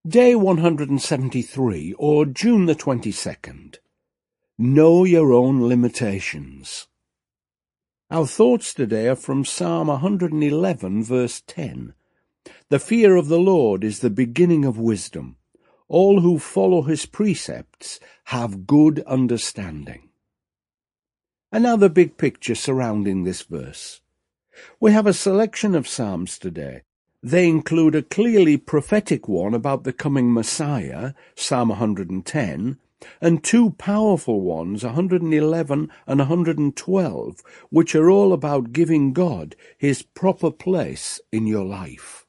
Day 173, or June the 22nd. Know your own limitations. Our thoughts today are from Psalm 111, verse 10. The fear of the Lord is the beginning of wisdom. All who follow his precepts have good understanding. And now the big picture surrounding this verse. We have a selection of psalms today. They include a clearly prophetic one about the coming Messiah, Psalm 110, and two powerful ones, 111 and 112, which are all about giving God his proper place in your life.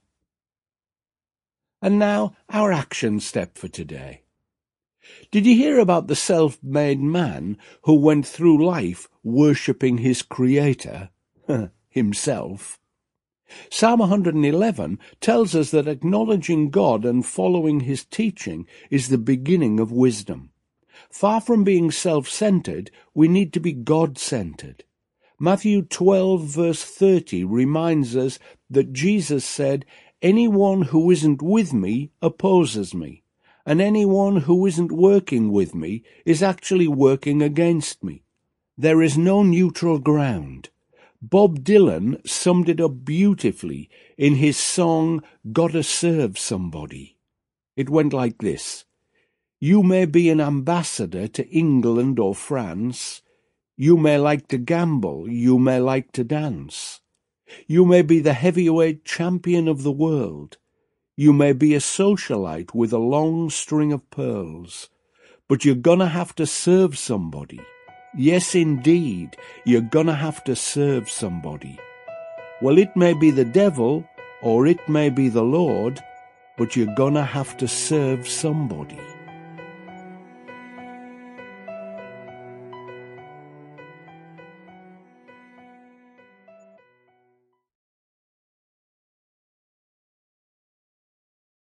And now, our action step for today. Did you hear about the self-made man who went through life worshipping his Creator, himself? Psalm 111 tells us that acknowledging God and following his teaching is the beginning of wisdom. Far from being self-centered, we need to be God-centered. Matthew 12, verse 30 reminds us that Jesus said, "Anyone who isn't with me opposes me, and anyone who isn't working with me is actually working against me. There is no neutral ground." Bob Dylan summed it up beautifully in his song, "Gotta Serve Somebody." It went like this. You may be an ambassador to England or France. You may like to gamble. You may like to dance. You may be the heavyweight champion of the world. You may be a socialite with a long string of pearls. But you're gonna have to serve somebody. Yes, indeed, you're gonna have to serve somebody. Well, it may be the devil, or it may be the Lord, but you're gonna have to serve somebody.